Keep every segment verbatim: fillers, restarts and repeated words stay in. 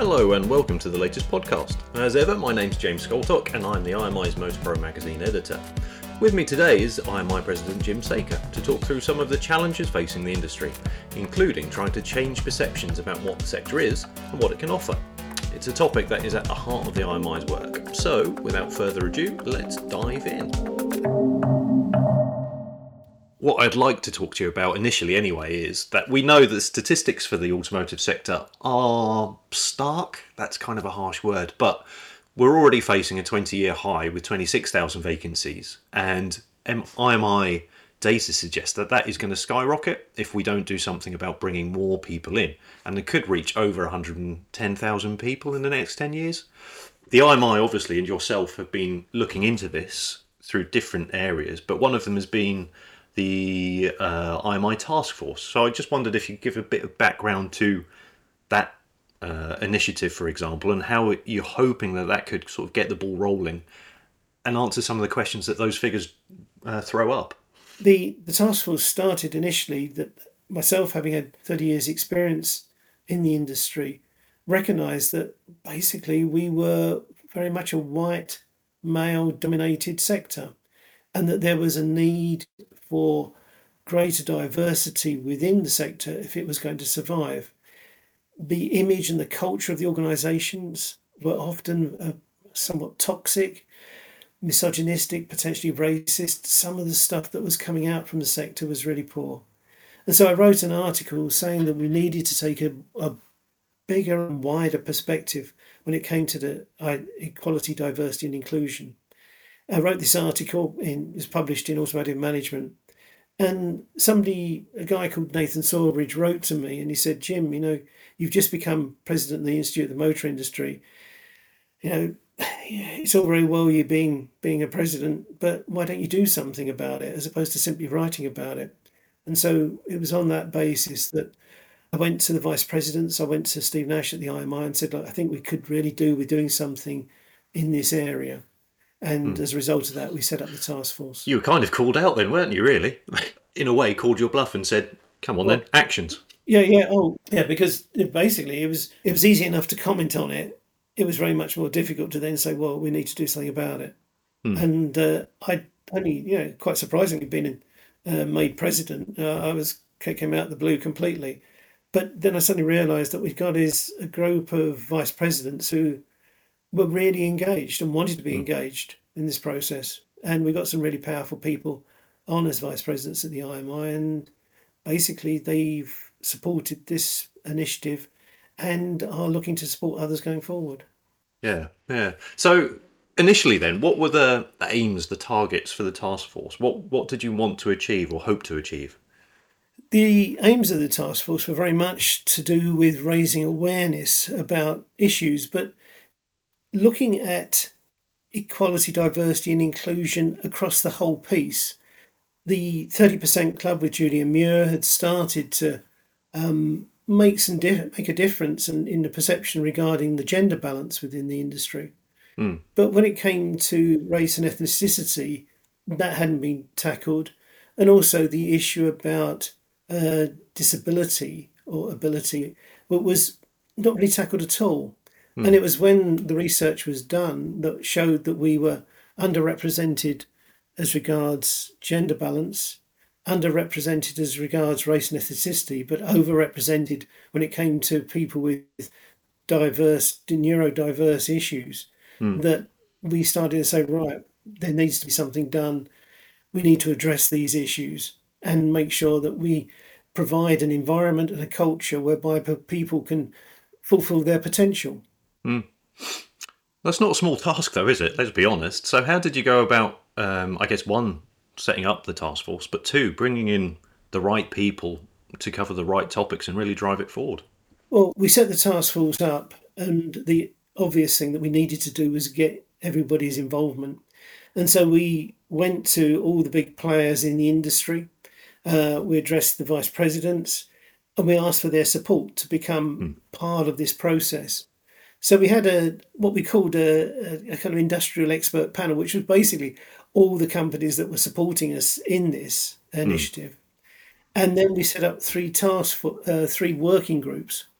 Hello and welcome to the latest podcast. As ever, my name's James Skoltock and I'm the I M I's Motor Pro magazine editor. With me today is I M I President Jim Saker to talk through some of the challenges facing the industry, including trying to change perceptions about what the sector is and what it can offer. It's a topic that is at the heart of the I M I's work. So, without further ado, let's dive in. What I'd like to talk to you about initially anyway is that we know that statistics for the automotive sector are stark. That's kind of a harsh word, but we're already facing a twenty-year high with twenty-six thousand vacancies, and I M I data suggests that that is going to skyrocket if we don't do something about bringing more people in, and it could reach over one hundred ten thousand people in the next ten years. The I M I, obviously, and yourself have been looking into this through different areas, but one of them has been the uh, I M I task force. So I just wondered if you could give a bit of background to that uh, initiative, for example, and how you're hoping that that could sort of get the ball rolling and answer some of the questions that those figures uh, throw up. The, the task force started initially that myself, having had thirty years experience in the industry, recognised that basically we were very much a white male dominated sector, and that there was a need for greater diversity within the sector if it was going to survive. The image and the culture of the organisations were often uh, somewhat toxic, misogynistic, potentially racist. Some of the stuff that was coming out from the sector was really poor. And so I wrote an article saying that we needed to take a, a bigger and wider perspective when it came to the uh, equality, diversity and inclusion. I wrote this article, in, it was published in Automotive Management, and somebody, a guy called Nathan Sawbridge, wrote to me and he said, Jim, you know, you've just become president of the Institute of the Motor Industry. You know, it's all very well you being being a president, but why don't you do something about it as opposed to simply writing about it? And so it was on that basis that I went to the vice presidents, I went to Steve Nash at the I M I and said, look, I think we could really do with doing something in this area. And hmm. as a result of that, we set up the task force. You were kind of called out then, weren't you, really? In a way, called your bluff and said, come on well, then, actions. Yeah, yeah, oh, yeah, because basically it was it was easy enough to comment on it. It was very much more difficult to then say, well, we need to do something about it. Hmm. And uh, I'd only, you know, quite surprisingly been uh, made president. Uh, I was came out of the blue completely. But then I suddenly realised that we've got is a group of vice presidents who were really engaged and wanted to be mm. engaged in this process. And we got some really powerful people on as vice presidents at the I M I, and basically they've supported this initiative and are looking to support others going forward. Yeah, yeah. So initially then, what were the aims, the targets for the task force? What what did you want to achieve or hope to achieve? The aims of the task force were very much to do with raising awareness about issues, but looking at equality, diversity and inclusion across the whole piece. The thirty percent Club with Julian Muir had started to um, make some di- make a difference in, in the perception regarding the gender balance within the industry. Mm. But when it came to race and ethnicity, that hadn't been tackled. And also the issue about uh, disability or ability was not really tackled at all. Mm. And it was when the research was done that showed that we were underrepresented as regards gender balance, underrepresented as regards race and ethnicity, but overrepresented when it came to people with diverse, neurodiverse issues, mm. that we started to say, right, there needs to be something done. We need to address these issues and make sure that we provide an environment and a culture whereby people can fulfill their potential. Mm. That's not a small task, though, is it? Let's be honest. So how did you go about, um, I guess, one, setting up the task force, but two, bringing in the right people to cover the right topics and really drive it forward? Well, we set the task force up, and the obvious thing that we needed to do was get everybody's involvement. And so we went to all the big players in the industry. Uh, we addressed the vice presidents, and we asked for their support to become mm. part of this process. So we had a what we called a, a kind of industrial expert panel, which was basically all the companies that were supporting us in this initiative. Mm. And then we set up three task for uh, three working groups.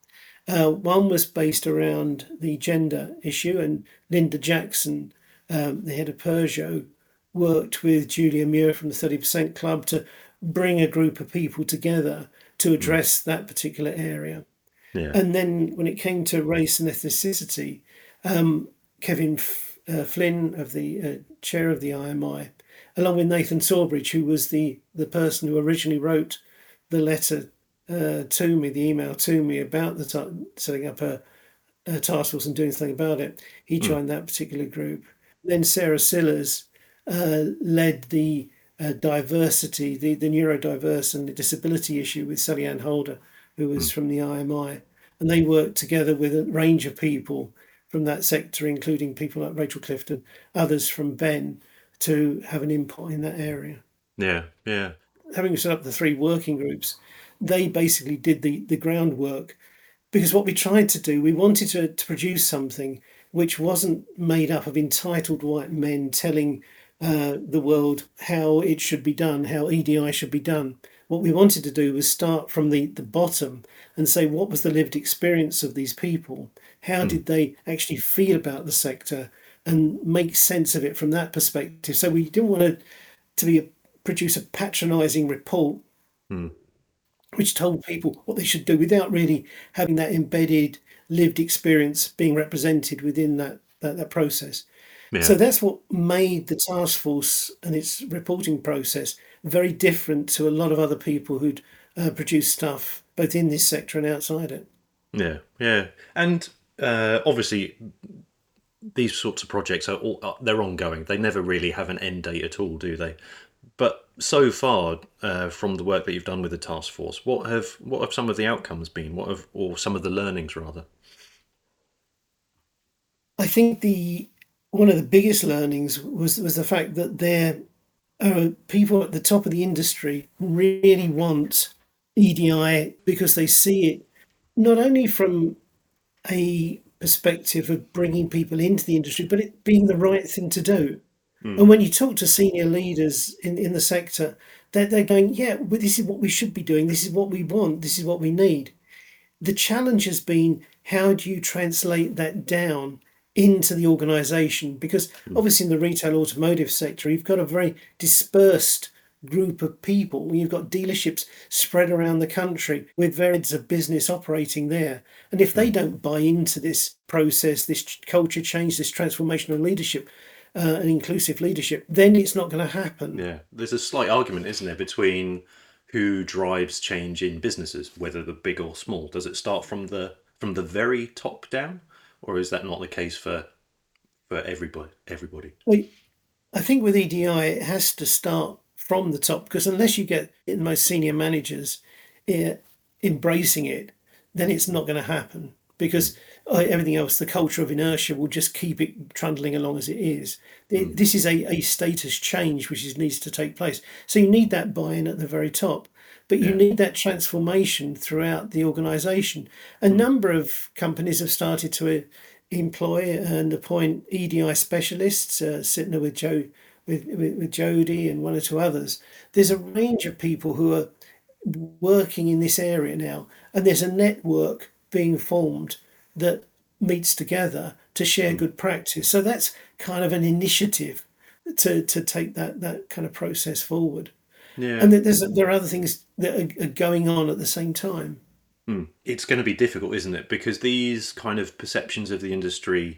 Uh, one was based around the gender issue, and Linda Jackson, um, the head of Peugeot, worked with Julia Muir from the thirty percent Club to bring a group of people together to Mm. address that particular area. Yeah. And then when it came to race and ethnicity, um, Kevin F- uh, Flynn, of the uh, chair of the I M I, along with Nathan Sawbridge, who was the, the person who originally wrote the letter uh, to me, the email to me about the t- setting up a, a task force and doing something about it. He Mm. joined that particular group. Then Sarah Sillars uh, led the uh, diversity, the, the neurodiverse and the disability issue with Sally Ann Holder, who was Mm. from the I M I. And they worked together with a range of people from that sector, including people like Rachel Clifton, others from Ben, to have an input in that area. Yeah. Yeah. Having set up the three working groups, they basically did the, the groundwork, because what we tried to do, we wanted to, to produce something which wasn't made up of entitled white men telling uh, the world how it should be done, how E D I should be done. What we wanted to do was start from the, the bottom and say, what was the lived experience of these people? How Mm. did they actually feel about the sector, and make sense of it from that perspective? So we didn't want to, to be a, produce a patronising report Mm. which told people what they should do without really having that embedded lived experience being represented within that that, that process. So Yeah. that's what made the task force and its reporting process very different to a lot of other people who'd uh, produced stuff both in this sector and outside it. Yeah. Yeah. And uh, obviously, these sorts of projects are all uh, they're ongoing. They never really have an end date at all, do they? But so far, uh, from the work that you've done with the task force, what have what have some of the outcomes been? What have or some of the learnings rather? I think the one of the biggest learnings was was the fact that there are people at the top of the industry really want E D I because they see it not only from a perspective of bringing people into the industry, but it being the right thing to do. Mm. And when you talk to senior leaders in, in the sector, they're, they're going, yeah, well, this is what we should be doing. This is what we want. This is what we need. The challenge has been, how do you translate that down into the organization? Because Mm. obviously in the retail automotive sector, you've got a very dispersed group of people. You've got dealerships spread around the country with various of business operating there. And if they Mm. don't buy into this process, this culture change, this transformational leadership, uh, and inclusive leadership, then it's not going to happen. Yeah, there's a slight argument, isn't there, between who drives change in businesses, whether they're big or small. Does it start from the from the very top down, or is that not the case for for everybody? Everybody. Well, I think with E D I, it has to start from the top, because unless you get the most senior managers eh, embracing it, then it's not going to happen. Mm. Because uh, everything else, the culture of inertia will just keep it trundling along as it is. Mm. It- This is a, a status change which is, needs to take place. So you need that buy-in at the very top, but you Yeah. need that transformation throughout the organisation. A Mm. number of companies have started to uh, employ and appoint E D I specialists, uh, sitting there with Joe, with, with, with Jody and one or two others. There's a range of people who are working in this area now, and there's a network being formed that meets together to share Mm. good practice. So that's kind of an initiative to, to take that, that kind of process forward. Yeah. And there's there are other things that are, are going on at the same time. Mm. It's going to be difficult, isn't it? Because these kind of perceptions of the industry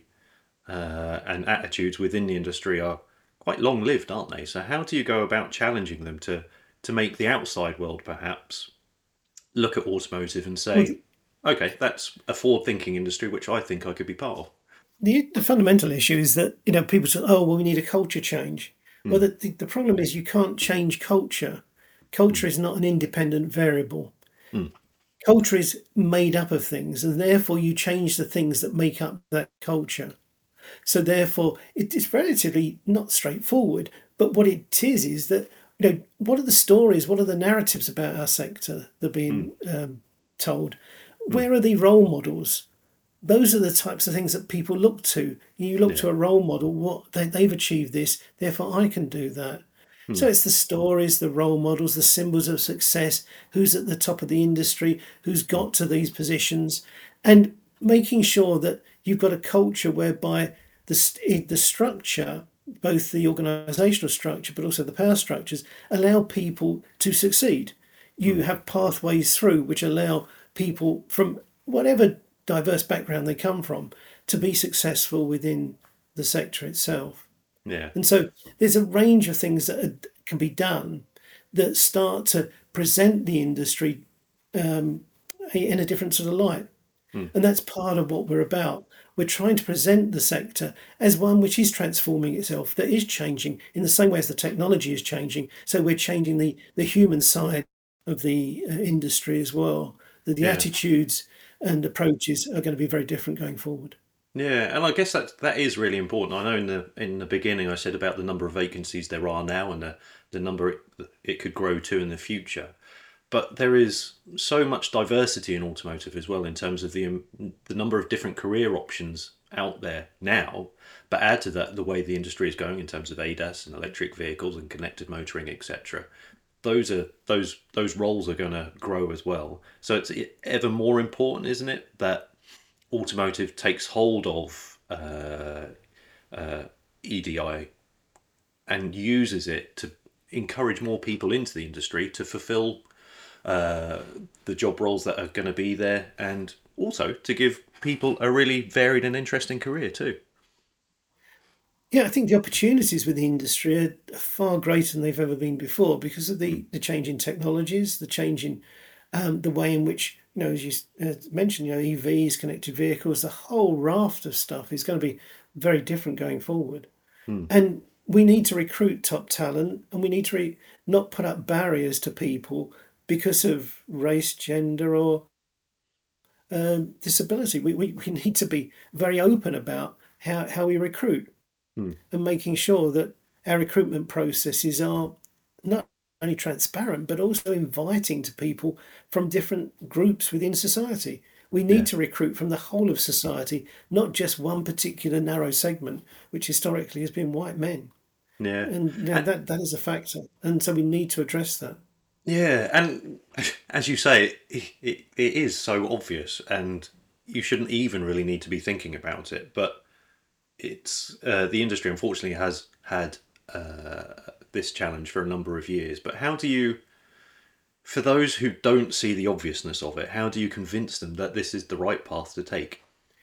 uh, and attitudes within the industry are quite long lived, aren't they? So how do you go about challenging them to to make the outside world perhaps look at automotive and Well, say, okay, that's a forward-thinking industry which I think I could be part of. the, the fundamental issue is that, you know, people say, oh, well, we need a culture change. Well, Mm. the, the, the problem is you can't change culture. Mm. Culture is not an independent variable. Mm. Culture is made up of things, and therefore you change the things that make up that culture. So therefore, it is relatively not straightforward. But what it is is that, you know, what are the stories? What are the narratives about our sector that are Mm. being um, told? Mm. Where are the role models? Those are the types of things that people look to. You look Yeah. to a role model. What they, they've achieved this, therefore I can do that. So Mm. it's the stories, the role models, the symbols of success. Who's at the top of the industry? Who's Mm. got to these positions? and making sure that you've got a culture whereby the, st- the structure, both the organizational structure but also the power structures, allow people to succeed. You Mm. have pathways through which allow people from whatever diverse background they come from to be successful within the sector itself. Yeah. And so there's a range of things that are, can be done that start to present the industry um, in a different sort of light. Mm. And that's part of what we're about. We're trying to present the sector as one which is transforming itself, that is changing in the same way as the technology is changing. So we're changing the, the human side of the uh, industry as well. That the Yeah. attitudes and approaches are going to be very different going forward. Yeah, and I guess that that is really important. I know in the in the beginning I said about the number of vacancies there are now and the the number it, it could grow to in the future. But there is so much diversity in automotive as well in terms of the um, the number of different career options out there now. But add to that the way the industry is going in terms of A D A S and electric vehicles and connected motoring, et cetera. Those are those those roles are going to grow as well. So it's ever more important, isn't it, that automotive takes hold of uh, uh, E D I and uses it to encourage more people into the industry to fulfill uh, the job roles that are going to be there, and also to give people a really varied and interesting career too. Yeah, I think the opportunities with the industry are far greater than they've ever been before because of Mm. the, the change in technologies, the change in um, the way in which, you know, as you uh, mentioned, you know, E Vs, connected vehicles, the whole raft of stuff is going to be very different going forward. Mm. And we need to recruit top talent, and we need to re- not put up barriers to people because of race, gender, or um, disability. We, we, we need to be very open about how, how we recruit Mm. and making sure that our recruitment processes are not only transparent but also inviting to people from different groups within society. We need Yeah, to recruit from the whole of society, not just one particular narrow segment, which historically has been white men. yeah, And you know, and that that is a factor, and so we need to address that. yeah, and as you say, it, it, it is so obvious, and you shouldn't even really need to be thinking about it. But it's uh, the industry unfortunately has had uh, this challenge for a number of years. But how do you, for those who don't see the obviousness of it, how do you convince them that this is the right path to take?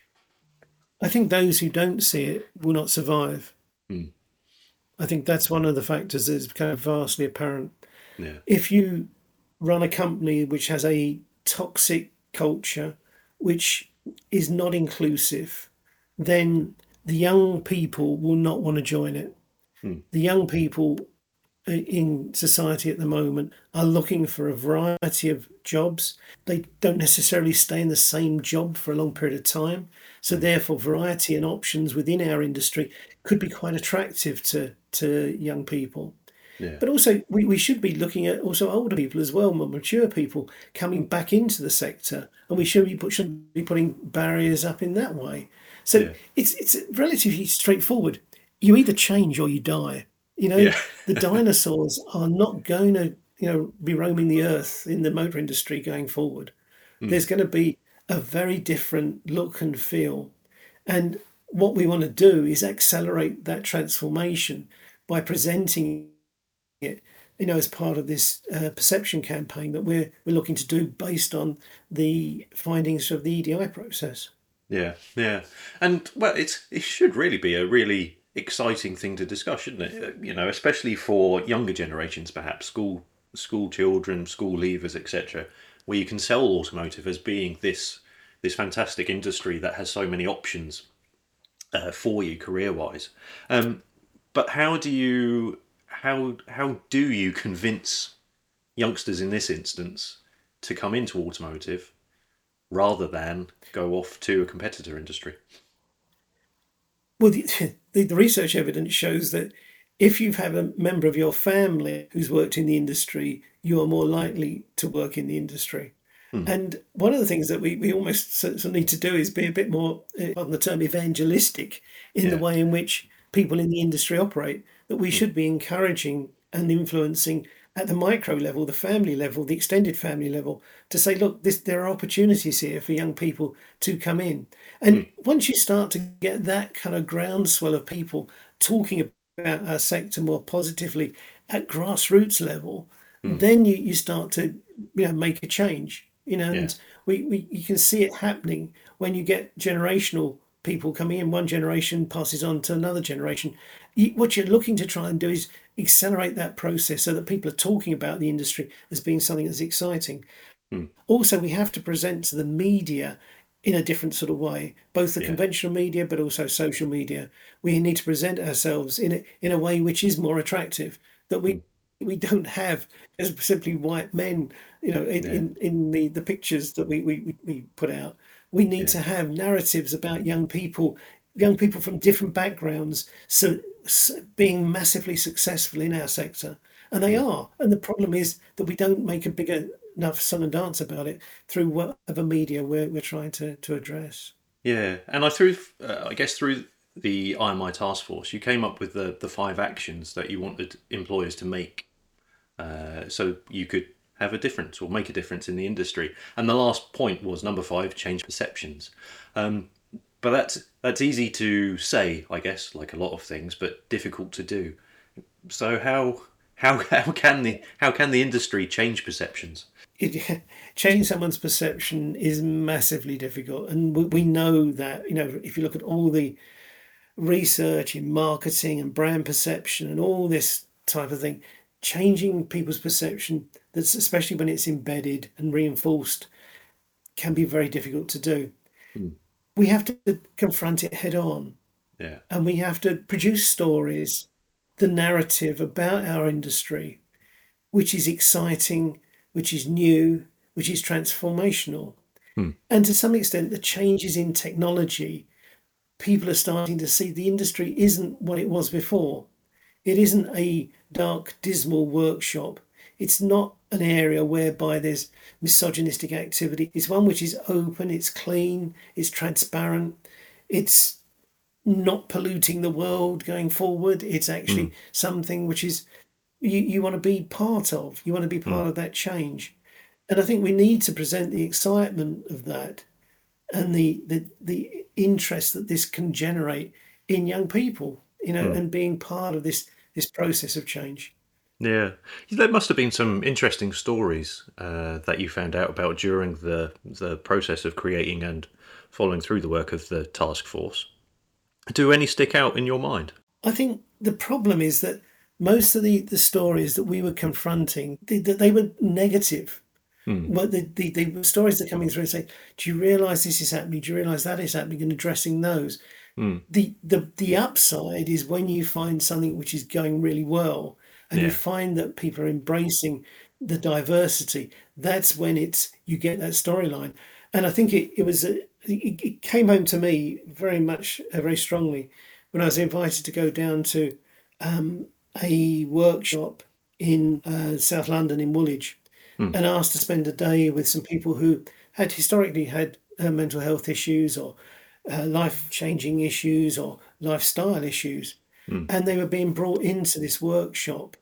I think those who don't see it will not survive. Mm. I think that's one of the factors that has become vastly apparent. Yeah. If you run a company which has a toxic culture, which is not inclusive, then the young people will not want to join it. Mm. The young people in society at the moment are looking for a variety of jobs. They don't necessarily stay in the same job for a long period of time. So, Mm. therefore, variety and options within our industry could be quite attractive to, to young people. Yeah. But also, we, we should be looking at also older people as well, more mature people coming back into the sector, and we should be, put, should be putting barriers up in that way. So Yeah. it's it's relatively straightforward. You either change or you die. You know, Yeah. the dinosaurs are not going to, you know, be roaming the earth in the motor industry going forward. Mm. There's going to be a very different look and feel. And what we want to do is accelerate that transformation by presenting it, you know, as part of this uh, perception campaign that we're we're looking to do based on the findings of the E D I process. Yeah. Yeah. And well, it's it should really be a really exciting thing to discuss, shouldn't it? Uh, You know, especially for younger generations, perhaps school school children, school leavers, et cetera, where you can sell automotive as being this this fantastic industry that has so many options uh, for you career wise. Um, but how do you how how do you convince youngsters in this instance to come into automotive rather than go off to a competitor industry? Well, the, the, the research evidence shows that if you have a member of your family who's worked in the industry, you are more likely to work in the industry. Hmm. And one of the things that we, we almost sort of need to do is be a bit more, uh, on the term, evangelistic in the Yeah. way in which people in the industry operate, that we Hmm. should be encouraging and influencing at the micro level, the family level, the extended family level, to say, look, this, there are opportunities here for young people to come in. And Mm. once you start to get that kind of groundswell of people talking about our sector more positively at grassroots level, Mm. then you, you start to, you know, make a change. You know, Yeah. and we, we you can see it happening when you get generational people coming in. One generation passes on to another generation. You, what you're looking to try and do is accelerate that process so that people are talking about the industry as being something that's exciting. Mm. Also, we have to present to the media in a different sort of way, both the Yeah. conventional media but also social media. We need to present ourselves in a, in a way which is more attractive, that we Mm. we don't have as simply white men, you know, in, Yeah. in, in the, the pictures that we, we, we put out. We need Yeah. to have narratives about young people, young people from different backgrounds, so, so being massively successful in our sector. And they Mm. are. And the problem is that we don't make a bigger enough song and dance about it through whatever media we're, we're trying to, to address. Yeah. And I through, uh, I guess through the I M I task force, you came up with the the five actions that you wanted employers to make, uh, so you could have a difference or make a difference in the industry. And the last point was number five: change perceptions. Um, but that's that's easy to say, I guess, like a lot of things, but difficult to do. So how how how can the how can the industry change perceptions? It, change someone's perception is massively difficult, and we, we know that. You know, if you look at all the research in marketing and brand perception and all this type of thing, changing people's perception, that's especially when it's embedded and reinforced, can be very difficult to do. Hmm. We have to confront it head on, Yeah. and we have to produce stories, the narrative about our industry, which is exciting, which is new, which is transformational. Hmm. And to some extent, the changes in technology, people are starting to see the industry isn't what it was before. It isn't a dark, dismal workshop. It's not an area whereby there's misogynistic activity. It's one which is open, it's clean, it's transparent, it's not polluting the world going forward. It's Hmm. actually something which is you, you want to be part of. You want to be Hmm. part of that change. And I think we need to present the excitement of that and the the, the interest that this can generate in young people, you know, Hmm. and being part of this this process of change. Yeah, there must have been some interesting stories uh, that you found out about during the the process of creating and following through the work of the task force. Do any stick out in your mind? I think the problem is that most of the, the stories that we were confronting, they, they were negative. Hmm. But the, the, the stories that are coming through and say, do you realise this is happening? Do you realise that is happening? And addressing those. Hmm. The, the the upside is when you find something which is going really well and you Yeah. find that people are embracing the diversity. That's when it's you get that storyline. And I think it, it was a, it, it came home to me very much uh, very strongly when I was invited to go down to um, a workshop in uh, South London in Woolwich Hmm. and asked to spend a day with some people who had historically had uh, mental health issues or uh, life changing issues or lifestyle issues. Hmm. And they were being brought into this workshop.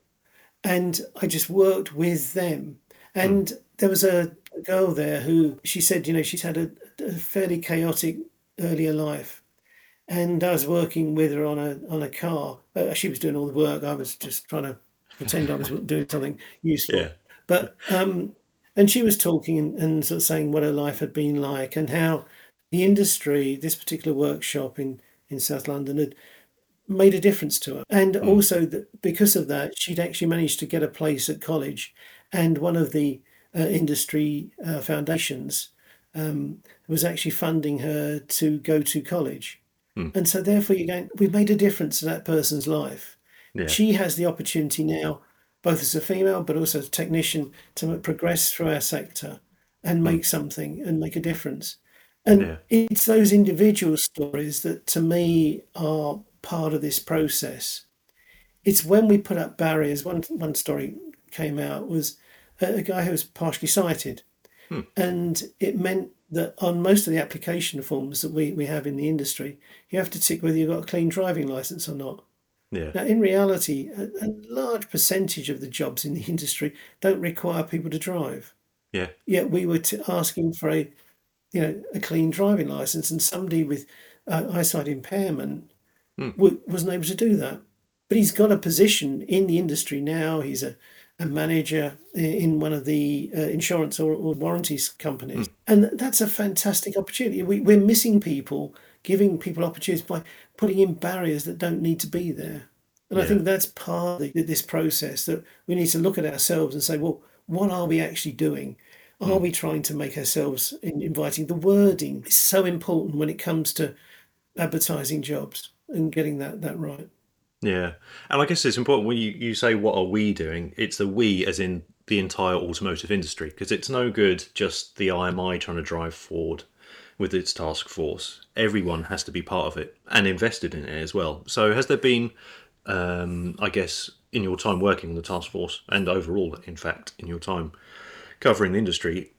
And I just worked with them. Hmm. And there was a, a girl there who she said, you know, she's had a, a fairly chaotic earlier life. And I was working with her on a on a car. Uh, she was doing all the work. I was just trying to pretend I was doing something Yeah. useful. But um, and she was talking and, and sort of saying what her life had been like and how the industry, this particular workshop in in South London, had made a difference to her. And Hmm. also that because of that, she'd actually managed to get a place at college, and one of the uh, industry uh, foundations um, was actually funding her to go to college. Hmm. And so therefore you're going, we've made a difference to that person's life. Yeah. She has the opportunity now, both as a female but also as a technician, to progress through our sector and Hmm. make something and make a difference. And Yeah. it's those individual stories that to me are part of this process. It's when we put up barriers. One one story came out was a, a guy who was partially sighted, Hmm. and it meant that on most of the application forms that we, we have in the industry, you have to tick whether you've got a clean driving license or not. Yeah. Now, in reality, a, a large percentage of the jobs in the industry don't require people to drive. Yeah. Yet we were t- asking for a, you know, a clean driving license, and somebody with uh, eyesight impairment Mm. w- wasn't able to do that. But he's got a position in the industry now. He's a, a manager i- in one of the uh, insurance or, or warranties companies. Mm. And that's a fantastic opportunity. We, we're missing people, giving people opportunities by putting in barriers that don't need to be there. And I Yeah. think that's part of the, this process, that we need to look at ourselves and say, well, what are we actually doing? Are Mm. we trying to make ourselves in- inviting? The wording is so important when it comes to advertising jobs and getting that, that right. Yeah. And I guess it's important when you, you say, what are we doing? It's the we as in the entire automotive industry, because it's no good just the I M I trying to drive forward with its task force. Everyone has to be part of it and invested in it as well. So has there been, um, I guess, in your time working on the task force and overall, in fact, in your time covering the industry,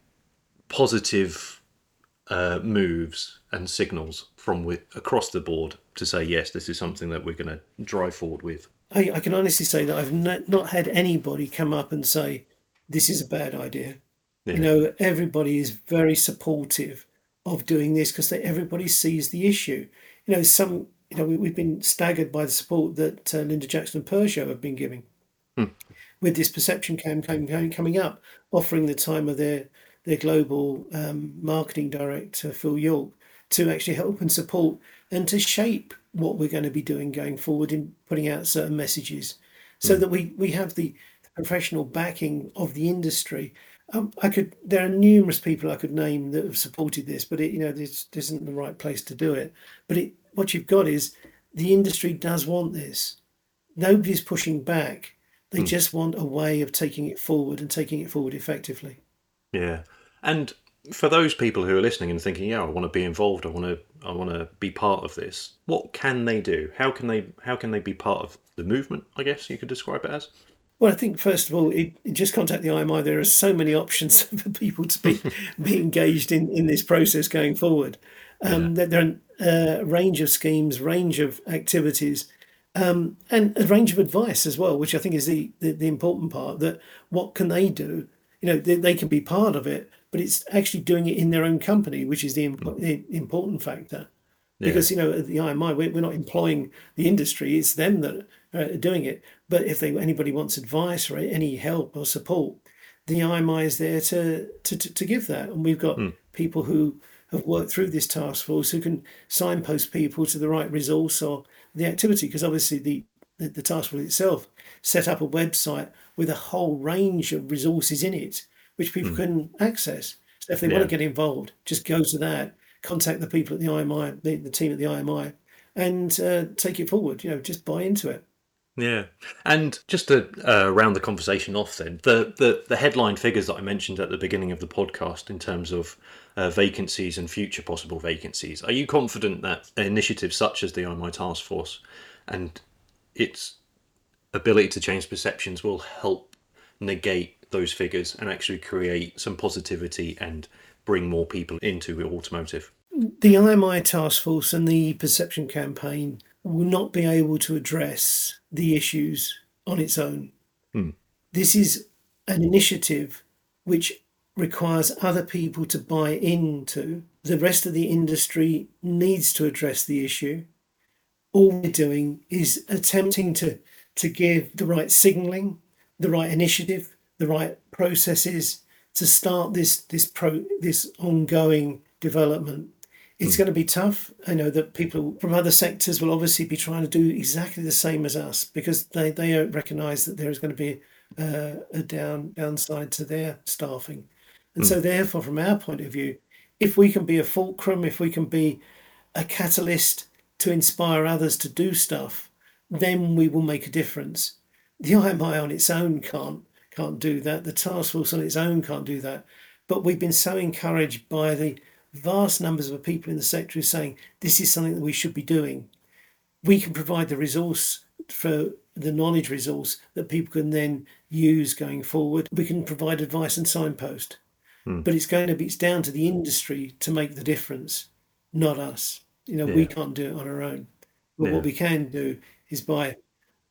positive uh, moves and signals from with, across the board to say, yes, this is something that we're going to drive forward with? I, I can honestly say that I've not, not had anybody come up and say, this is a bad idea. You Yeah. know, everybody is very supportive of doing this because everybody sees the issue. You know, some, you know, we, we've been staggered by the support that uh, Linda Jackson and Peugeot have been giving Hmm. with this perception campaign coming up, offering the time of their their global um, marketing director Phil York to actually help and support and to shape what we're going to be doing going forward in putting out certain messages, so Hmm. that we we have the professional backing of the industry. Um, I could. There are numerous people I could name that have supported this, but it, you know, this, this isn't the right place to do it. But it, what you've got is the industry does want this. Nobody's pushing back. They Hmm. just want a way of taking it forward and taking it forward effectively. Yeah. And for those people who are listening and thinking, yeah, I want to be involved, I want to I want to be part of this. What can they do? How can they how can they be part of the movement, I guess you could describe it as? Well, I think first of all, it, it just contact the I M I. There are so many options for people to be be engaged in in this process going forward. Yeah. Um, there, there are a range of schemes, range of activities, um, and a range of advice as well, which I think is the, the the important part. That what can they do? You know, they, they can be part of it, but it's actually doing it in their own company, which is the, Hmm. imp- the important factor. Yeah. Because you know, at the I M I, we're, we're not employing the industry; it's them that are doing it. But if they anybody wants advice or any help or support, the I M I is there to to to, to give that. And we've got Hmm. people who have worked through this task force who can signpost people to the right resource or the activity. Because obviously the, the the task force itself set up a website with a whole range of resources in it, which people Hmm. can access. So if they want to Yeah. get involved, just go to that, contact the people at the I M I, the, the team at the I M I, and uh, take it forward. You know, just buy into it. Yeah, and just to uh, round the conversation off, then the, the the headline figures that I mentioned at the beginning of the podcast in terms of uh, vacancies and future possible vacancies, are you confident that initiatives such as the I M I Task Force and its ability to change perceptions will help negate those figures and actually create some positivity and bring more people into automotive? The I M I task force and the perception campaign will not be able to address the issues on its own. Hmm. This is an initiative which requires other people to buy into. The rest of the industry needs to address the issue. All we're doing is attempting to, to give the right signalling, the right initiative, the right processes to start this this pro this ongoing development. It's Hmm. going to be tough. I know that people from other sectors will obviously be trying to do exactly the same as us because they, they don't recognise that there is going to be uh, a down downside to their staffing. And Hmm. so therefore, from our point of view, if we can be a fulcrum, if we can be a catalyst to inspire others to do stuff, then we will make a difference. The I M I on its own can't can't do that. The task force on its own can't do that. But we've been so encouraged by the vast numbers of people in the sector who are saying this is something that we should be doing. We can provide the resource for the knowledge resource that people can then use going forward. We can provide advice and signpost. Hmm. But it's going to be it's down to the industry to make the difference, not us. You know, we Yeah. can't do it on our own. But what Yeah. we can do is by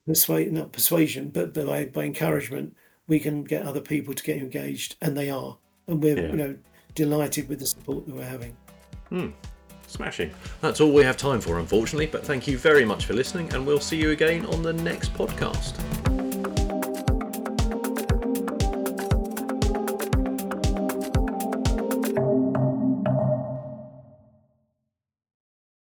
persuade, not persuasion, but by, by encouragement, we can get other people to get engaged, and they are. And we're, Yeah. you know, delighted with the support that we're having. Smashing. That's all we have time for, unfortunately, but thank you very much for listening, and we'll see you again on the next podcast.